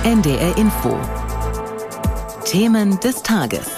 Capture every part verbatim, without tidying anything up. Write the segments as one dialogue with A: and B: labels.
A: N D R Info. Themen des Tages.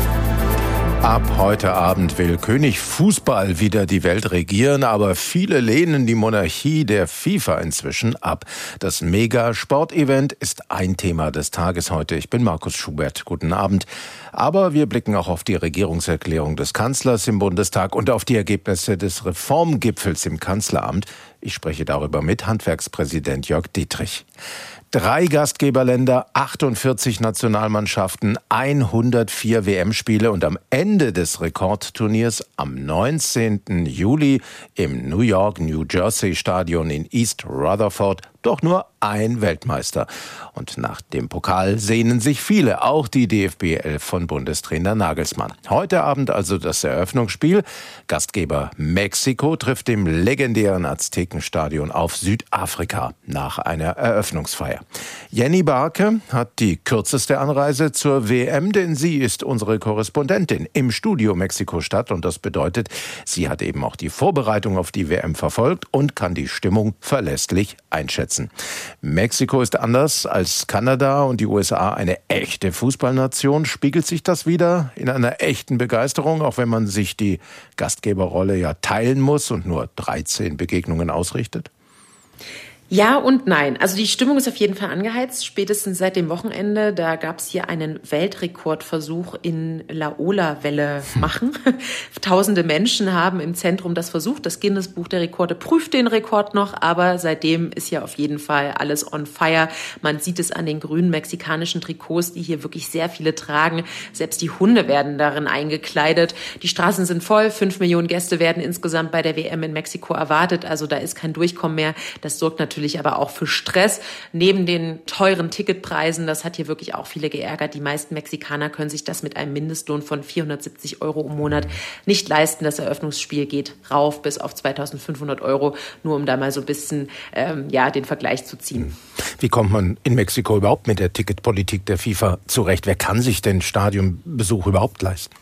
B: Ab heute Abend will König Fußball wieder die Welt regieren, aber viele lehnen die Monarchie der FIFA inzwischen ab. Das Mega-Sportevent ist ein Thema des Tages heute. Ich bin Markus Schubert. Guten Abend. Aber wir blicken auch auf die Regierungserklärung des Kanzlers im Bundestag und auf die Ergebnisse des Reformgipfels im Kanzleramt. Ich spreche darüber mit Handwerkspräsident Jörg Dietrich. Drei Gastgeberländer, achtundvierzig Nationalmannschaften, hundertvier W M-Spiele und am Ende des Rekordturniers am neunzehnten Juli im New York, New Jersey Stadion in East Rutherford doch nur ein Weltmeister. Und nach dem Pokal sehnen sich viele, auch die D F B elf von Bundestrainer Nagelsmann. Heute Abend also das Eröffnungsspiel. Gastgeber Mexiko trifft im legendären Aztekenstadion auf Südafrika nach einer Eröffnungsfeier. Jenny Barke hat die kürzeste Anreise zur W M, denn sie ist unsere Korrespondentin im Studio Mexiko-Stadt. Und das bedeutet, sie hat eben auch die Vorbereitung auf die W M verfolgt und kann die Stimmung verlässlich einschätzen. Mexiko ist anders als Kanada und die U S A eine echte Fußballnation. Spiegelt sich das wieder in einer echten Begeisterung, auch wenn man sich die Gastgeberrolle ja teilen muss und nur dreizehn Begegnungen ausrichtet?
C: Ja und nein. Also die Stimmung ist auf jeden Fall angeheizt, spätestens seit dem Wochenende. Da gab es hier einen Weltrekordversuch in Laola-Welle machen. Tausende Menschen haben im Zentrum das versucht. Das Guinness-Buch der Rekorde prüft den Rekord noch, aber seitdem ist ja auf jeden Fall alles on fire. Man sieht es an den grünen mexikanischen Trikots, die hier wirklich sehr viele tragen. Selbst die Hunde werden darin eingekleidet. Die Straßen sind voll. Fünf Millionen Gäste werden insgesamt bei der W M in Mexiko erwartet. Also da ist kein Durchkommen mehr. Das sorgt natürlich aber auch für Stress. Neben den teuren Ticketpreisen, das hat hier wirklich auch viele geärgert. Die meisten Mexikaner können sich das mit einem Mindestlohn von vierhundertsiebzig Euro im Monat nicht leisten. Das Eröffnungsspiel geht rauf bis auf zweitausendfünfhundert Euro, nur um da mal so ein bisschen ähm, ja, den Vergleich zu ziehen.
B: Wie kommt man in Mexiko überhaupt mit der Ticketpolitik der FIFA zurecht? Wer kann sich den Stadionbesuch überhaupt leisten?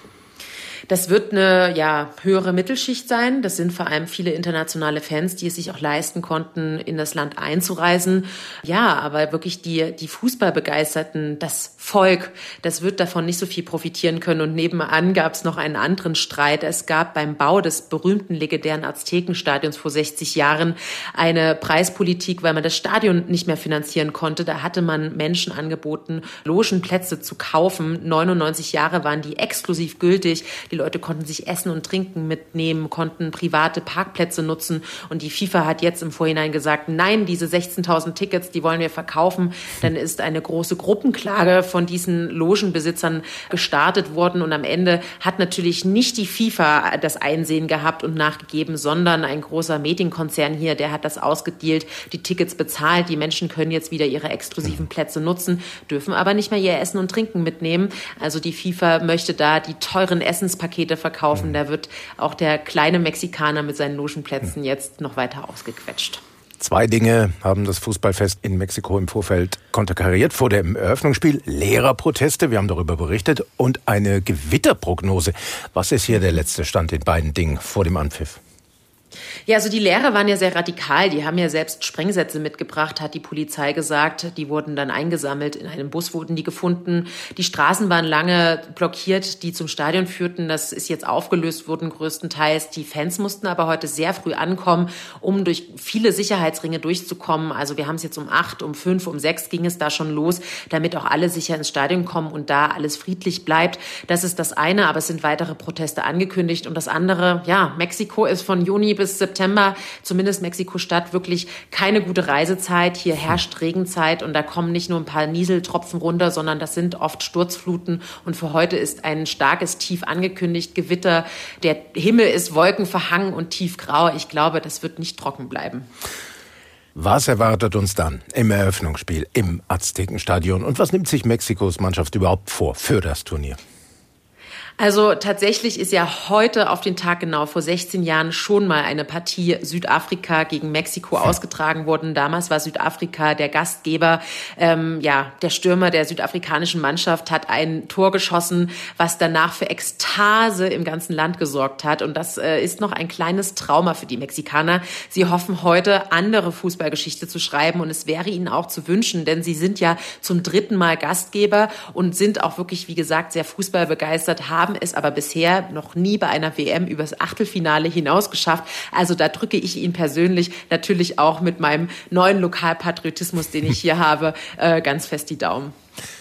C: Das wird eine ja, höhere Mittelschicht sein. Das sind vor allem viele internationale Fans, die es sich auch leisten konnten, in das Land einzureisen. Ja, aber wirklich die, die Fußballbegeisterten, das Volk, das wird davon nicht so viel profitieren können. Und nebenan gab es noch einen anderen Streit. Es gab beim Bau des berühmten legendären Aztekenstadions vor sechzig Jahren eine Preispolitik, weil man das Stadion nicht mehr finanzieren konnte. Da hatte man Menschen angeboten, Logenplätze zu kaufen. neunundneunzig Jahre waren die exklusiv gültig. Die Leute konnten sich Essen und Trinken mitnehmen, konnten private Parkplätze nutzen. Und die FIFA hat jetzt im Vorhinein gesagt, nein, diese sechzehntausend Tickets, die wollen wir verkaufen. Dann ist eine große Gruppenklage von diesen Logenbesitzern gestartet worden. Und am Ende hat natürlich nicht die FIFA das Einsehen gehabt und nachgegeben, sondern ein großer Medienkonzern hier, der hat das ausgedealt, die Tickets bezahlt. Die Menschen können jetzt wieder ihre exklusiven Plätze nutzen, dürfen aber nicht mehr ihr Essen und Trinken mitnehmen. Also die FIFA möchte da die teuren Essenspakete Pakete verkaufen. Da wird auch der kleine Mexikaner mit seinen Logenplätzen jetzt noch weiter ausgequetscht.
B: Zwei Dinge haben das Fußballfest in Mexiko im Vorfeld konterkariert. Vor dem Eröffnungsspiel Lehrerproteste, wir haben darüber berichtet, und eine Gewitterprognose. Was ist hier der letzte Stand in beiden Dingen vor dem Anpfiff?
C: Ja, also die Lehrer waren ja sehr radikal. Die haben ja selbst Sprengsätze mitgebracht, hat die Polizei gesagt. Die wurden dann eingesammelt. In einem Bus wurden die gefunden. Die Straßen waren lange blockiert, die zum Stadion führten. Das ist jetzt aufgelöst worden größtenteils. Die Fans mussten aber heute sehr früh ankommen, um durch viele Sicherheitsringe durchzukommen. Also wir haben es jetzt um acht, um fünf, um sechs ging es da schon los, damit auch alle sicher ins Stadion kommen und da alles friedlich bleibt. Das ist das eine, aber es sind weitere Proteste angekündigt. Und das andere, ja, Mexiko ist von Juni bis September, zumindest Mexiko-Stadt, wirklich keine gute Reisezeit. Hier herrscht Regenzeit und da kommen nicht nur ein paar Nieseltropfen runter, sondern das sind oft Sturzfluten. Und für heute ist ein starkes Tief angekündigt, Gewitter. Der Himmel ist wolkenverhangen und tiefgrau. Ich glaube, das wird nicht trocken bleiben.
B: Was erwartet uns dann im Eröffnungsspiel im Aztekenstadion? Und was nimmt sich Mexikos Mannschaft überhaupt vor für das Turnier?
C: Also tatsächlich ist ja heute auf den Tag genau vor sechzehn Jahren schon mal eine Partie Südafrika gegen Mexiko ausgetragen worden. Damals war Südafrika der Gastgeber. Ähm, ja, der Stürmer der südafrikanischen Mannschaft hat ein Tor geschossen, was danach für Ekstase im ganzen Land gesorgt hat. Und das äh, ist noch ein kleines Trauma für die Mexikaner. Sie hoffen heute, andere Fußballgeschichte zu schreiben. Und es wäre ihnen auch zu wünschen, denn sie sind ja zum dritten Mal Gastgeber und sind auch wirklich, wie gesagt, sehr fußballbegeistert, haben es aber bisher noch nie bei einer W M übers Achtelfinale hinaus geschafft. Also da drücke ich Ihnen persönlich natürlich auch mit meinem neuen Lokalpatriotismus, den ich hier habe, äh, ganz fest die Daumen.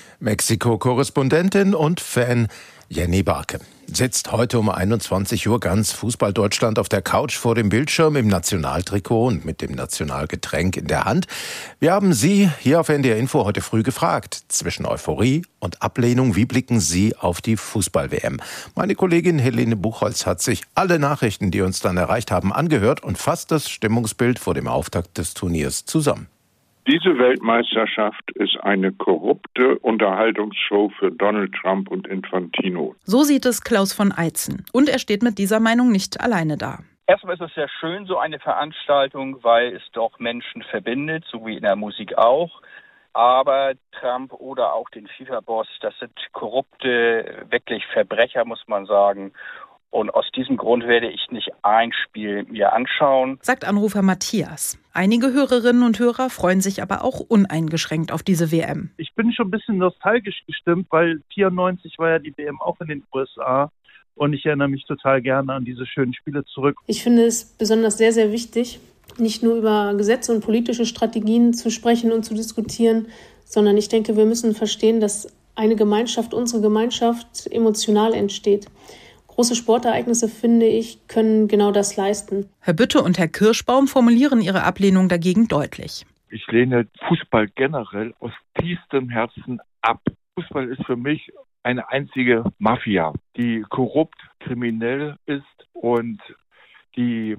B: Mexiko-Korrespondentin und Fan Jenny Barke sitzt heute um einundzwanzig Uhr ganz Fußball-Deutschland auf der Couch vor dem Bildschirm im Nationaltrikot und mit dem Nationalgetränk in der Hand. Wir haben Sie hier auf N D R Info heute früh gefragt. Zwischen Euphorie und Ablehnung, wie blicken Sie auf die Fußball-W M? Meine Kollegin Helene Buchholz hat sich alle Nachrichten, die uns dann erreicht haben, angehört und fasst das Stimmungsbild vor dem Auftakt des Turniers zusammen.
D: Diese Weltmeisterschaft ist eine korrupte Unterhaltungsshow für Donald Trump und Infantino.
E: So sieht es Klaus von Eitzen. Und er steht mit dieser Meinung nicht alleine da.
F: Erstmal ist es sehr schön, so eine Veranstaltung, weil es doch Menschen verbindet, so wie in der Musik auch. Aber Trump oder auch den FIFA-Boss, das sind korrupte, wirklich Verbrecher, muss man sagen. Und aus diesem Grund werde ich nicht ein Spiel mir anschauen,
E: sagt Anrufer Matthias. Einige Hörerinnen und Hörer freuen sich aber auch uneingeschränkt auf diese W M.
G: Ich bin schon ein bisschen nostalgisch gestimmt, weil vierundneunzig war ja die W M auch in den U S A. Und ich erinnere mich total gerne an diese schönen Spiele zurück.
H: Ich finde es besonders sehr, sehr wichtig, nicht nur über Gesetze und politische Strategien zu sprechen und zu diskutieren, sondern ich denke, wir müssen verstehen, dass eine Gemeinschaft, unsere Gemeinschaft, emotional entsteht. Große Sportereignisse, finde ich, können genau das leisten.
E: Herr Bütte und Herr Kirschbaum formulieren ihre Ablehnung dagegen deutlich.
I: Ich lehne Fußball generell aus tiefstem Herzen ab. Fußball ist für mich eine einzige Mafia, die korrupt, kriminell ist und die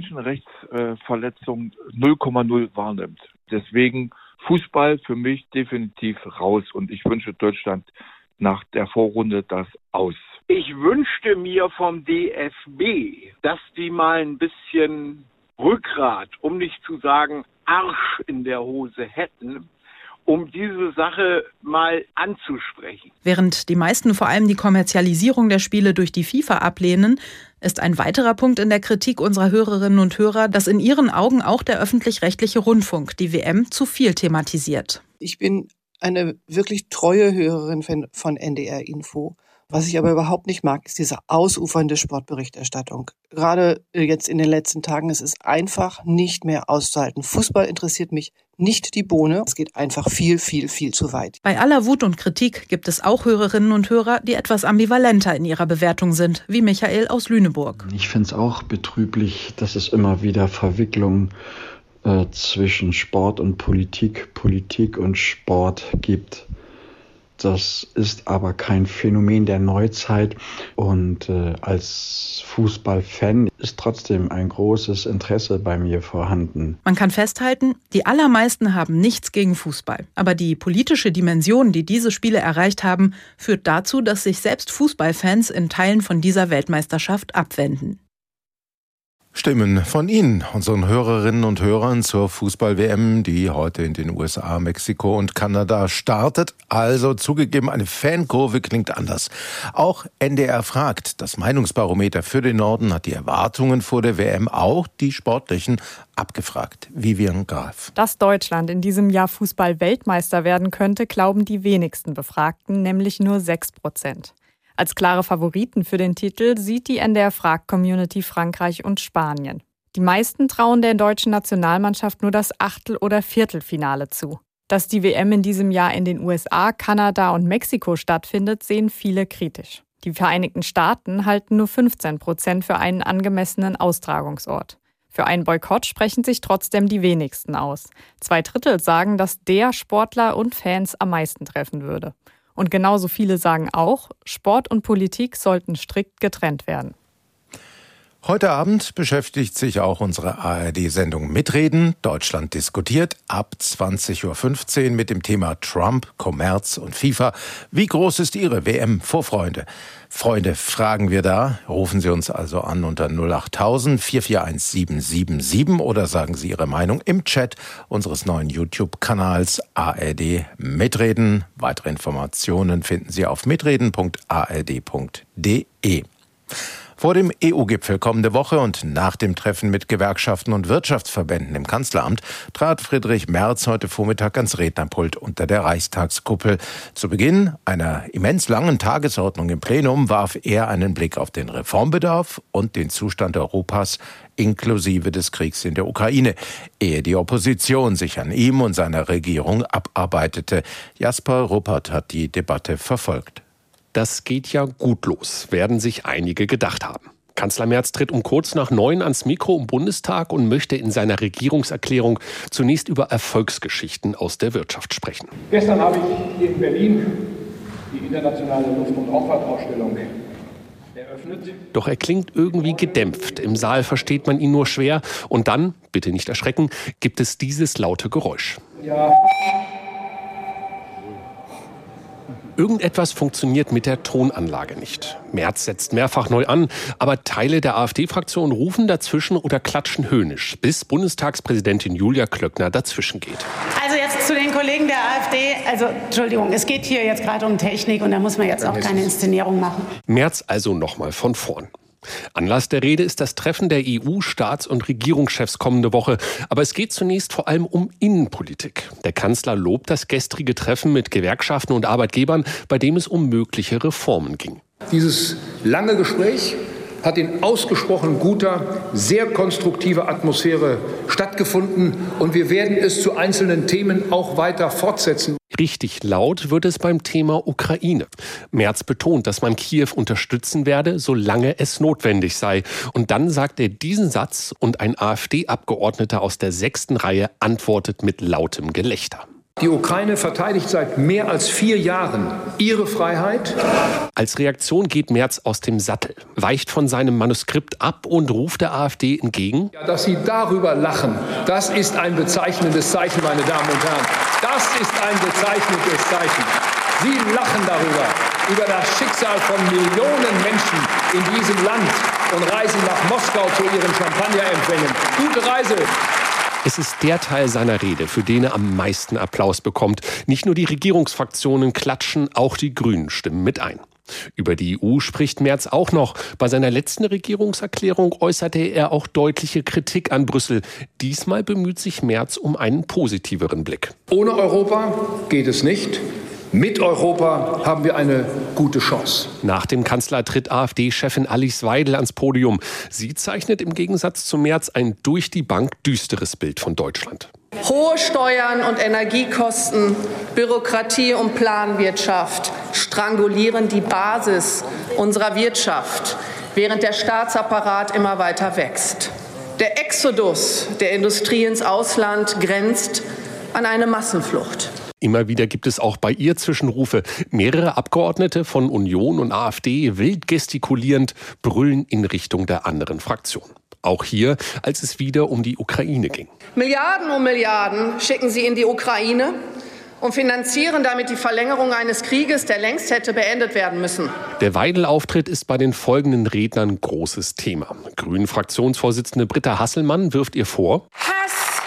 I: Menschenrechtsverletzungen null Komma null wahrnimmt. Deswegen Fußball für mich definitiv raus und ich wünsche Deutschland nach der Vorrunde das aus.
J: Ich wünschte mir vom D F B, dass die mal ein bisschen Rückgrat, um nicht zu sagen Arsch in der Hose hätten, um diese Sache mal anzusprechen.
E: Während die meisten vor allem die Kommerzialisierung der Spiele durch die FIFA ablehnen, ist ein weiterer Punkt in der Kritik unserer Hörerinnen und Hörer, dass in ihren Augen auch der öffentlich-rechtliche Rundfunk die W M zu viel thematisiert.
K: Ich bin eine wirklich treue Hörerin von N D R Info. Was ich aber überhaupt nicht mag, ist diese ausufernde Sportberichterstattung. Gerade jetzt in den letzten Tagen ist es einfach nicht mehr auszuhalten. Fußball interessiert mich nicht die Bohne. Es geht einfach viel, viel, viel zu weit.
E: Bei aller Wut und Kritik gibt es auch Hörerinnen und Hörer, die etwas ambivalenter in ihrer Bewertung sind, wie Michael aus Lüneburg.
L: Ich finde es auch betrüblich, dass es immer wieder Verwicklungen äh, zwischen Sport und Politik, Politik und Sport gibt. Das ist aber kein Phänomen der Neuzeit und äh, als Fußballfan ist trotzdem ein großes Interesse bei mir vorhanden.
E: Man kann festhalten, die allermeisten haben nichts gegen Fußball. Aber die politische Dimension, die diese Spiele erreicht haben, führt dazu, dass sich selbst Fußballfans in Teilen von dieser Weltmeisterschaft abwenden.
B: Stimmen von Ihnen, unseren Hörerinnen und Hörern zur Fußball-W M, die heute in den U S A, Mexiko und Kanada startet. Also zugegeben, eine Fankurve klingt anders. Auch N D R fragt. Das Meinungsbarometer für den Norden hat die Erwartungen vor der W M, auch die sportlichen, abgefragt. Vivian Graf.
M: Dass Deutschland in diesem Jahr Fußball-Weltmeister werden könnte, glauben die wenigsten Befragten, nämlich nur sechs Prozent. Als klare Favoriten für den Titel sieht die N D R-Frag-Community Frankreich und Spanien. Die meisten trauen der deutschen Nationalmannschaft nur das Achtel- oder Viertelfinale zu. Dass die W M in diesem Jahr in den U S A, Kanada und Mexiko stattfindet, sehen viele kritisch. Die Vereinigten Staaten halten nur fünfzehn Prozent für einen angemessenen Austragungsort. Für einen Boykott sprechen sich trotzdem die wenigsten aus. Zwei Drittel sagen, dass der Sportler und Fans am meisten treffen würde. Und genauso viele sagen auch, Sport und Politik sollten strikt getrennt werden.
B: Heute Abend beschäftigt sich auch unsere A R D-Sendung Mitreden. Deutschland diskutiert ab zwanzig Uhr fünfzehn mit dem Thema Trump, Kommerz und FIFA. Wie groß ist Ihre W M-Vorfreude? Freunde, fragen wir da. Rufen Sie uns also an unter null acht tausend vier vier eins sieben sieben sieben oder sagen Sie Ihre Meinung im Chat unseres neuen YouTube-Kanals A R D Mitreden. Weitere Informationen finden Sie auf mitreden punkt a r d punkt d e. Vor dem E U-Gipfel kommende Woche und nach dem Treffen mit Gewerkschaften und Wirtschaftsverbänden im Kanzleramt trat Friedrich Merz heute Vormittag ans Rednerpult unter der Reichstagskuppel. Zu Beginn einer immens langen Tagesordnung im Plenum warf er einen Blick auf den Reformbedarf und den Zustand Europas inklusive des Kriegs in der Ukraine, ehe die Opposition sich an ihm und seiner Regierung abarbeitete. Jasper Ruppert hat die Debatte verfolgt.
N: Das geht ja gut los, werden sich einige gedacht haben. Kanzler Merz tritt um kurz nach neun ans Mikro im Bundestag und möchte in seiner Regierungserklärung zunächst über Erfolgsgeschichten aus der Wirtschaft sprechen.
O: Gestern habe ich hier in Berlin die internationale Luft- und Raumfahrtausstellung eröffnet.
N: Doch er klingt irgendwie gedämpft. Im Saal versteht man ihn nur schwer. Und dann, bitte nicht erschrecken, gibt es dieses laute Geräusch.
O: Ja.
N: Irgendetwas funktioniert mit der Tonanlage nicht. Merz setzt mehrfach neu an, aber Teile der AfD-Fraktion rufen dazwischen oder klatschen höhnisch, bis Bundestagspräsidentin Julia Klöckner dazwischen geht.
P: Also jetzt zu den Kollegen der AfD. Also Entschuldigung, es geht hier jetzt gerade um Technik und da muss man jetzt auch keine Inszenierung machen.
N: Merz also nochmal von vorn. Anlass der Rede ist das Treffen der E U-Staats- und Regierungschefs kommende Woche. Aber es geht zunächst vor allem um Innenpolitik. Der Kanzler lobt das gestrige Treffen mit Gewerkschaften und Arbeitgebern, bei dem es um mögliche Reformen ging.
O: Dieses lange Gespräch hat in ausgesprochen guter, sehr konstruktiver Atmosphäre stattgefunden. Und wir werden es zu einzelnen Themen auch weiter fortsetzen.
N: Richtig laut wird es beim Thema Ukraine. Merz betont, dass man Kiew unterstützen werde, solange es notwendig sei. Und dann sagt er diesen Satz und ein AfD-Abgeordneter aus der sechsten Reihe antwortet mit lautem Gelächter.
O: Die Ukraine verteidigt seit mehr als vier Jahren ihre Freiheit.
N: Als Reaktion geht Merz aus dem Sattel, weicht von seinem Manuskript ab und ruft der AfD entgegen:
O: Ja, dass Sie darüber lachen, das ist ein bezeichnendes Zeichen, meine Damen und Herren. Das ist ein bezeichnendes Zeichen. Sie lachen darüber, über das Schicksal von Millionen Menschen in diesem Land und reisen nach Moskau zu ihren Champagnerempfängen. Gute Reise!
N: Es ist der Teil seiner Rede, für den er am meisten Applaus bekommt. Nicht nur die Regierungsfraktionen klatschen, auch die Grünen stimmen mit ein. Über die E U spricht Merz auch noch. Bei seiner letzten Regierungserklärung äußerte er auch deutliche Kritik an Brüssel. Diesmal bemüht sich Merz um einen positiveren Blick.
O: Ohne Europa geht es nicht. Mit Europa haben wir eine gute Chance.
N: Nach dem Kanzler tritt AfD-Chefin Alice Weidel ans Podium. Sie zeichnet im Gegensatz zu Merz ein durch die Bank düsteres Bild von Deutschland.
Q: Hohe Steuern und Energiekosten, Bürokratie und Planwirtschaft strangulieren die Basis unserer Wirtschaft, während der Staatsapparat immer weiter wächst. Der Exodus der Industrie ins Ausland grenzt an eine Massenflucht.
N: Immer wieder gibt es auch bei ihr Zwischenrufe. Mehrere Abgeordnete von Union und AfD, wild gestikulierend, brüllen in Richtung der anderen Fraktion. Auch hier, als es wieder um die Ukraine ging.
Q: Milliarden um Milliarden schicken sie in die Ukraine und finanzieren damit die Verlängerung eines Krieges, der längst hätte beendet werden müssen.
N: Der Weidel-Auftritt ist bei den folgenden Rednern großes Thema. Grünen-Fraktionsvorsitzende Britta Hasselmann wirft ihr vor:
R: Hass,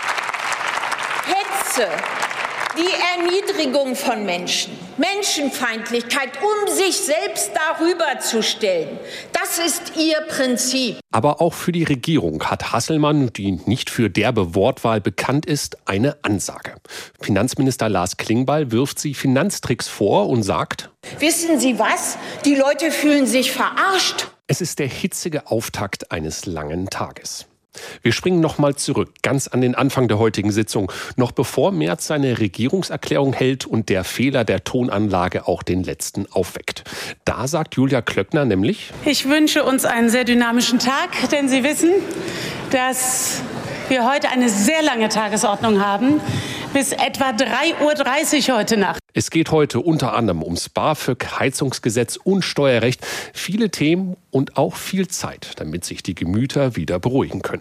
R: Hetze, die Erniedrigung von Menschen, Menschenfeindlichkeit, um sich selbst darüber zu stellen. Das ist ihr Prinzip.
N: Aber auch für die Regierung hat Hasselmann, die nicht für derbe Wortwahl bekannt ist, eine Ansage. Finanzminister Lars Klingbeil wirft sie Finanztricks vor und sagt:
R: Wissen Sie was? Die Leute fühlen sich verarscht.
N: Es ist der hitzige Auftakt eines langen Tages. Wir springen noch mal zurück, ganz an den Anfang der heutigen Sitzung, noch bevor Merz seine Regierungserklärung hält und der Fehler der Tonanlage auch den letzten aufweckt. Da sagt Julia Klöckner nämlich:
P: Ich wünsche uns einen sehr dynamischen Tag, denn Sie wissen, dass wir heute eine sehr lange Tagesordnung haben. bis etwa drei Uhr dreißig heute Nacht.
N: Es geht heute unter anderem ums BAföG, Heizungsgesetz und Steuerrecht. Viele Themen und auch viel Zeit, damit sich die Gemüter wieder beruhigen können.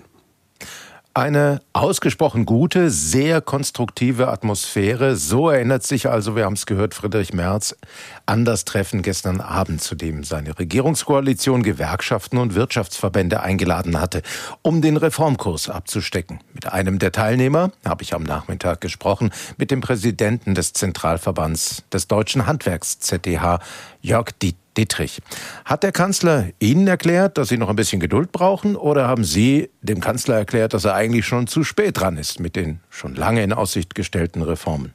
B: Eine ausgesprochen gute, sehr konstruktive Atmosphäre. So erinnert sich also, wir haben es gehört, Friedrich Merz an das Treffen gestern Abend, zu dem seine Regierungskoalition Gewerkschaften und Wirtschaftsverbände eingeladen hatte, um den Reformkurs abzustecken. Mit einem der Teilnehmer habe ich am Nachmittag gesprochen, mit dem Präsidenten des Zentralverbands des Deutschen Handwerks, Z D H, Jörg Dietrich. Hat der Kanzler Ihnen erklärt, dass Sie noch ein bisschen Geduld brauchen, oder haben Sie dem Kanzler erklärt, dass er eigentlich schon zu spät dran ist mit den schon lange in Aussicht gestellten Reformen?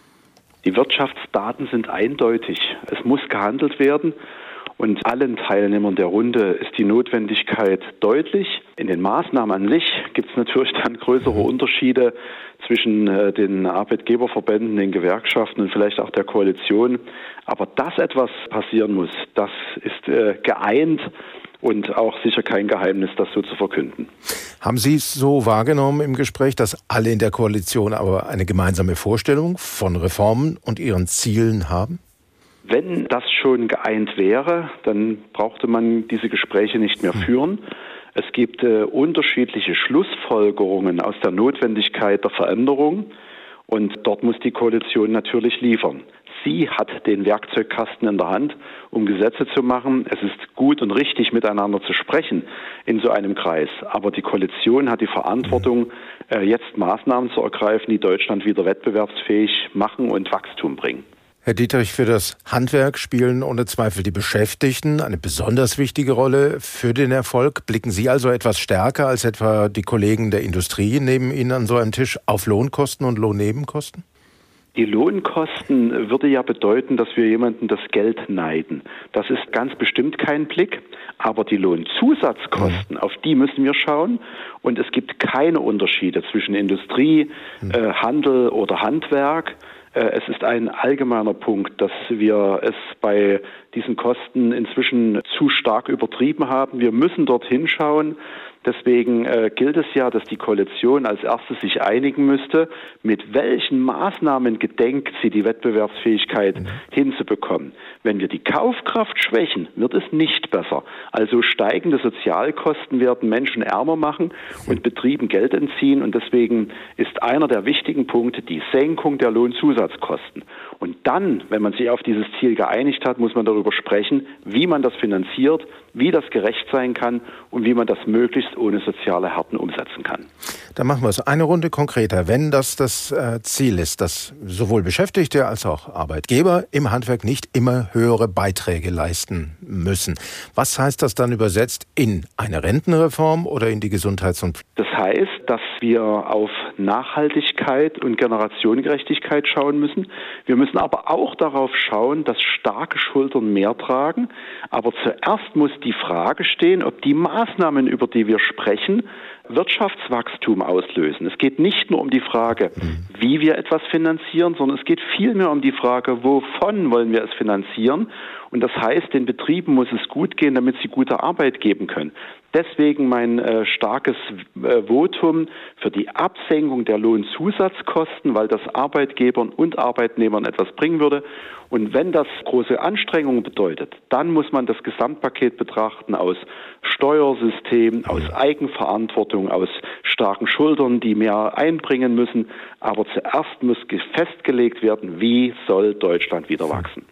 S: Die Wirtschaftsdaten sind eindeutig. Es muss gehandelt werden. Und allen Teilnehmern der Runde ist die Notwendigkeit deutlich. In den Maßnahmen an sich gibt es natürlich dann größere Unterschiede zwischen äh, den Arbeitgeberverbänden, den Gewerkschaften und vielleicht auch der Koalition. Aber dass etwas passieren muss, das ist äh, geeint und auch sicher kein Geheimnis, das so zu verkünden.
B: Haben Sie es so wahrgenommen im Gespräch, dass alle in der Koalition aber eine gemeinsame Vorstellung von Reformen und ihren Zielen haben?
S: Wenn das schon geeint wäre, dann brauchte man diese Gespräche nicht mehr führen. Es gibt äh, unterschiedliche Schlussfolgerungen aus der Notwendigkeit der Veränderung und dort muss die Koalition natürlich liefern. Sie hat den Werkzeugkasten in der Hand, um Gesetze zu machen. Es ist gut und richtig, miteinander zu sprechen in so einem Kreis. Aber die Koalition hat die Verantwortung, äh, jetzt Maßnahmen zu ergreifen, die Deutschland wieder wettbewerbsfähig machen und Wachstum bringen.
B: Herr Dietrich, für das Handwerk spielen ohne Zweifel die Beschäftigten eine besonders wichtige Rolle für den Erfolg. Blicken Sie also etwas stärker als etwa die Kollegen der Industrie neben Ihnen an so einem Tisch auf Lohnkosten und Lohnnebenkosten?
S: Die Lohnkosten würde ja bedeuten, dass wir jemanden das Geld neiden. Das ist ganz bestimmt kein Blick. Aber die Lohnzusatzkosten, auf die müssen wir schauen. Und es gibt keine Unterschiede zwischen Industrie, äh, Handel oder Handwerk. Es ist ein allgemeiner Punkt, dass wir es bei diesen Kosten inzwischen zu stark übertrieben haben. Wir müssen dort hinschauen. Deswegen äh, gilt es ja, dass die Koalition als erstes sich einigen müsste, mit welchen Maßnahmen gedenkt sie, die Wettbewerbsfähigkeit mhm. hinzubekommen. Wenn wir die Kaufkraft schwächen, wird es nicht besser. Also steigende Sozialkosten werden Menschen ärmer machen und Betrieben Geld entziehen. Und deswegen ist einer der wichtigen Punkte die Senkung der Lohnzusatzkosten. Und dann, wenn man sich auf dieses Ziel geeinigt hat, muss man darüber sprechen, wie man das finanziert, wie das gerecht sein kann und wie man das möglichst ohne soziale Härten umsetzen kann.
B: Dann machen wir es eine Runde konkreter. Wenn das das äh, Ziel ist, dass sowohl Beschäftigte als auch Arbeitgeber im Handwerk nicht immer höhere Beiträge leisten müssen, was heißt das dann übersetzt in eine Rentenreform oder in die Gesundheits- und...
S: Das heißt, dass wir auf Nachhaltigkeit und Generationengerechtigkeit schauen müssen. Wir müssen aber auch darauf schauen, dass starke Schultern mehr tragen. Aber zuerst muss die Frage stehen, ob die Maßnahmen, über die wir sprechen, Wirtschaftswachstum auslösen. Es geht nicht nur um die Frage, wie wir etwas finanzieren, sondern es geht vielmehr um die Frage, wovon wollen wir es finanzieren. Und das heißt, den Betrieben muss es gut gehen, damit sie gute Arbeit geben können. Deswegen mein äh, starkes äh, Votum für die Absenkung der Lohnzusatzkosten, weil das Arbeitgebern und Arbeitnehmern etwas bringen würde. Und wenn das große Anstrengungen bedeutet, dann muss man das Gesamtpaket betrachten aus Steuersystem, aus Eigenverantwortung, aus starken Schultern, die mehr einbringen müssen. Aber zuerst muss festgelegt werden, wie soll Deutschland wieder wachsen.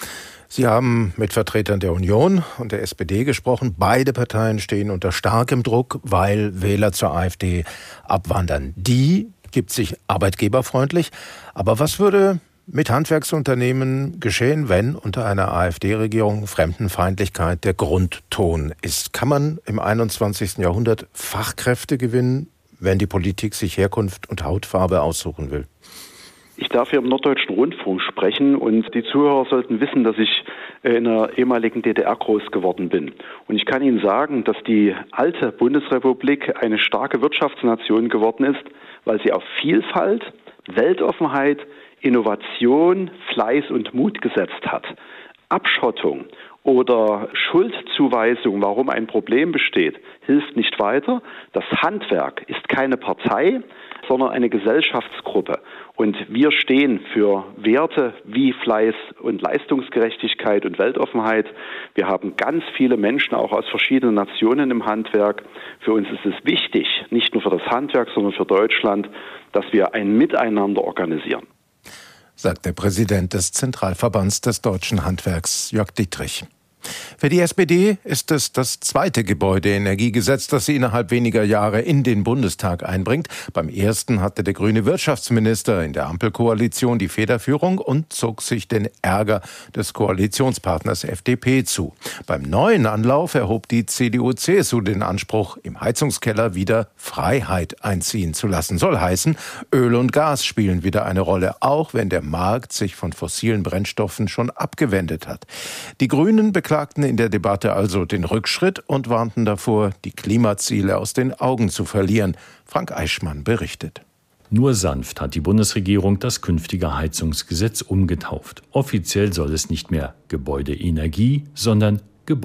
B: Sie haben mit Vertretern der Union und der S P D gesprochen. Beide Parteien stehen unter starkem Druck, weil Wähler zur AfD abwandern. Die gibt sich arbeitgeberfreundlich. Aber was würde mit Handwerksunternehmen geschehen, wenn unter einer AfD-Regierung Fremdenfeindlichkeit der Grundton ist? Kann man im einundzwanzigsten Jahrhundert Fachkräfte gewinnen, wenn die Politik sich Herkunft und Hautfarbe aussuchen will?
S: Ich darf hier im Norddeutschen Rundfunk sprechen und die Zuhörer sollten wissen, dass ich in der ehemaligen D D R groß geworden bin. Und ich kann Ihnen sagen, dass die alte Bundesrepublik eine starke Wirtschaftsnation geworden ist, weil sie auf Vielfalt, Weltoffenheit, Innovation, Fleiß und Mut gesetzt hat. Abschottung oder Schuldzuweisung, warum ein Problem besteht, hilft nicht weiter. Das Handwerk ist keine Partei. sondern eine Gesellschaftsgruppe. Und wir stehen für Werte wie Fleiß und Leistungsgerechtigkeit und Weltoffenheit. Wir haben ganz viele Menschen auch aus verschiedenen Nationen im Handwerk. Für uns ist es wichtig, nicht nur für das Handwerk, sondern für Deutschland, dass wir ein Miteinander organisieren.
B: Sagt der Präsident des Zentralverbands des Deutschen Handwerks, Jörg Dietrich. Für die S P D ist es das zweite Gebäudeenergiegesetz, das sie innerhalb weniger Jahre in den Bundestag einbringt. Beim ersten hatte der grüne Wirtschaftsminister in der Ampelkoalition die Federführung und zog sich den Ärger des Koalitionspartners F D P zu. Beim neuen Anlauf erhob die C D U C S U den Anspruch, im Heizungskeller wieder Freiheit einziehen zu lassen. Soll heißen, Öl und Gas spielen wieder eine Rolle, auch wenn der Markt sich von fossilen Brennstoffen schon abgewendet hat. Die Grünen beklagten in der Debatte also den Rückschritt und warnten davor, die Klimaziele aus den Augen zu verlieren. Frank Eichmann berichtet.
T: Nur sanft hat die Bundesregierung das künftige Heizungsgesetz umgetauft. Offiziell soll es nicht mehr Gebäudeenergie, sondern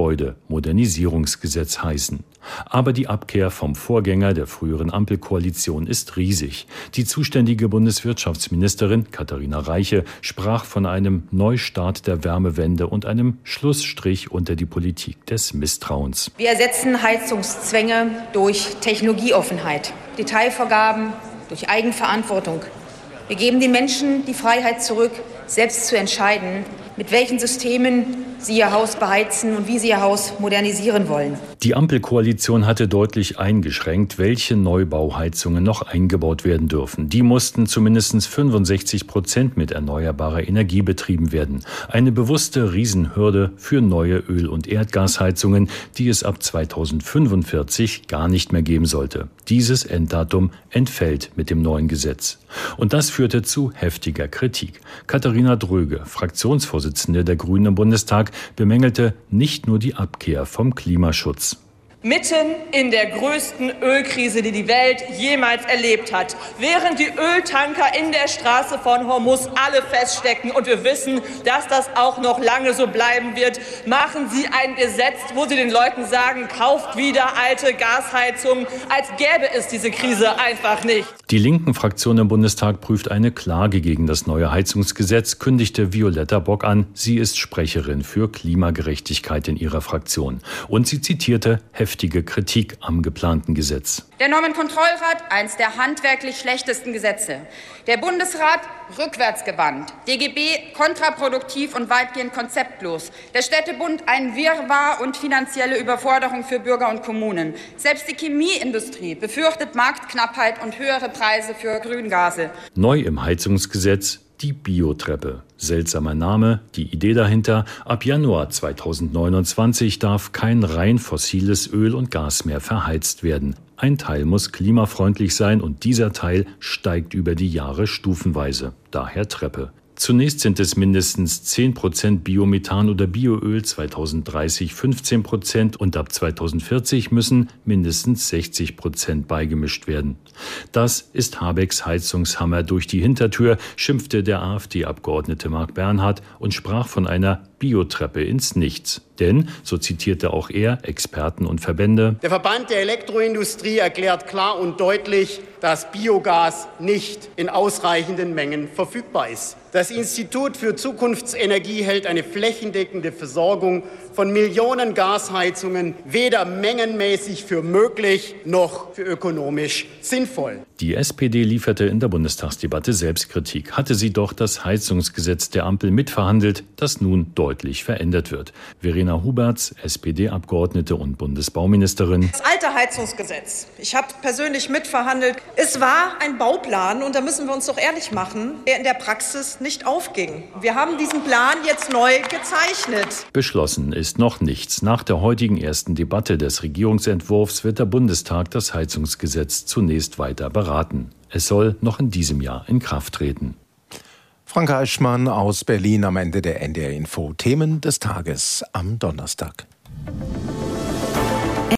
T: Gebäudemodernisierungsgesetz heißen. Aber die Abkehr vom Vorgänger der früheren Ampelkoalition ist riesig. Die zuständige Bundeswirtschaftsministerin Katharina Reiche sprach von einem Neustart der Wärmewende und einem Schlussstrich unter die Politik des Misstrauens.
U: Wir ersetzen Heizungszwänge durch Technologieoffenheit, Detailvorgaben durch Eigenverantwortung. Wir geben den Menschen die Freiheit zurück, selbst zu entscheiden, mit welchen Systemen sie ihr Haus beheizen und wie sie ihr Haus modernisieren wollen.
T: Die Ampelkoalition hatte deutlich eingeschränkt, welche Neubauheizungen noch eingebaut werden dürfen. Die mussten zu mindestens fünfundsechzig Prozent mit erneuerbarer Energie betrieben werden. Eine bewusste Riesenhürde für neue Öl- und Erdgasheizungen, die es ab zweitausendfünfundvierzig gar nicht mehr geben sollte. Dieses Enddatum entfällt mit dem neuen Gesetz. Und das führte zu heftiger Kritik. Katharina Dröge, Fraktionsvorsitzende der Grünen im Bundestag, bemängelte nicht nur die Abkehr vom Klimaschutz.
V: Mitten in der größten Ölkrise, die die Welt jemals erlebt hat, während die Öltanker in der Straße von Hormuz alle feststecken und wir wissen, dass das auch noch lange so bleiben wird, machen Sie ein Gesetz, wo Sie den Leuten sagen, kauft wieder alte Gasheizungen, als gäbe es diese Krise einfach nicht.
T: Die linken Fraktion im Bundestag prüft eine Klage gegen das neue Heizungsgesetz, kündigte Violetta Bock an. Sie ist Sprecherin für Klimagerechtigkeit in ihrer Fraktion. Und sie zitierte heftige Kritik am geplanten Gesetz.
U: Der Normenkontrollrat, eins der handwerklich schlechtesten Gesetze. Der Bundesrat, rückwärtsgewandt. D G B, kontraproduktiv und weitgehend konzeptlos. Der Städtebund, ein Wirrwarr und finanzielle Überforderung für Bürger und Kommunen. Selbst die Chemieindustrie befürchtet Marktknappheit und höhere Preise für Grüngase.
T: Neu im Heizungsgesetz die Biotreppe. Seltsamer Name, die Idee dahinter: Ab Januar zweitausendneunundzwanzig darf kein rein fossiles Öl und Gas mehr verheizt werden. Ein Teil muss klimafreundlich sein und dieser Teil steigt über die Jahre stufenweise. Daher Treppe. Zunächst sind es mindestens zehn Prozent Biomethan oder Bioöl, zweitausenddreißig fünfzehn Prozent und ab zweitausendvierzig müssen mindestens sechzig Prozent beigemischt werden. Das ist Habecks Heizungshammer durch die Hintertür, schimpfte der AfD-Abgeordnete Marc Bernhard und sprach von einer Biotreppe ins Nichts. Denn, so zitierte auch er Experten und Verbände:
W: Der Verband der Elektroindustrie erklärt klar und deutlich, dass Biogas nicht in ausreichenden Mengen verfügbar ist. Das Institut für Zukunftsenergie hält eine flächendeckende Versorgung von Millionen Gasheizungen weder mengenmäßig für möglich noch für ökonomisch sinnvoll.
T: Die S P D lieferte in der Bundestagsdebatte Selbstkritik. Hatte sie doch das Heizungsgesetz der Ampel mitverhandelt, das nun deutlich verändert wird. Verena Huberts, S P D-Abgeordnete und Bundesbauministerin.
V: Das alte Heizungsgesetz, ich habe persönlich mitverhandelt, es war ein Bauplan und da müssen wir uns doch ehrlich machen, der in der Praxis nicht aufging. Wir haben diesen Plan jetzt neu gezeichnet.
T: Beschlossen ist noch nichts. Nach der heutigen ersten Debatte des Regierungsentwurfs wird der Bundestag das Heizungsgesetz zunächst weiter beraten. Es soll noch in diesem Jahr in Kraft treten.
B: Frank Eichmann aus Berlin am Ende der N D R Info. Themen des Tages am Donnerstag.